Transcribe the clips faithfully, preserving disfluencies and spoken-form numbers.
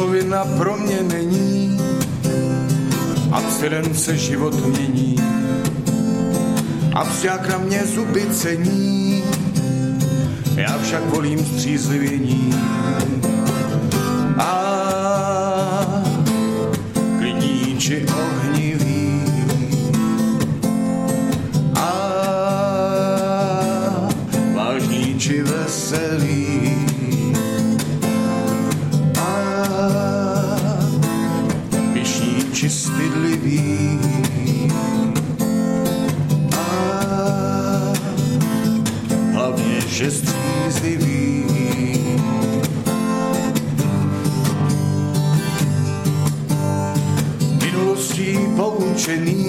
co vina pro mě není, abstinence život mění a vzťah na mě zuby cení, já však volím střízlivění. A klidní či ohnivý, a vážný či veselý, a pyšný či stydlivý, a hlavně že střízlivý. Poučený,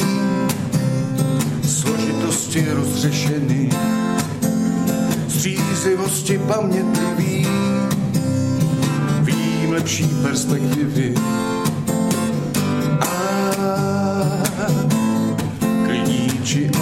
složitosti rozřešený, střízlivosti pamětlivý, vidím lepší perspektivy. A klidní či